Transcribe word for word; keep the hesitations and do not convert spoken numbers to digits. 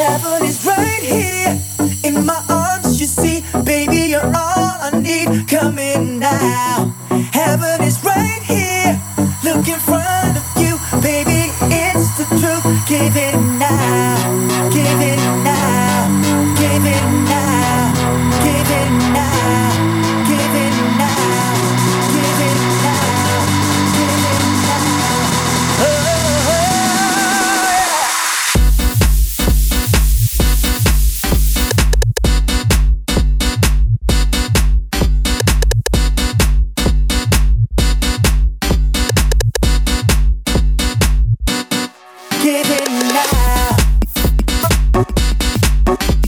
Heaven is right here in my arms, you see. Baby, you're all I need. Come in now. Heaven is right here. Look in front of you. Baby, it's the truth. Give it now.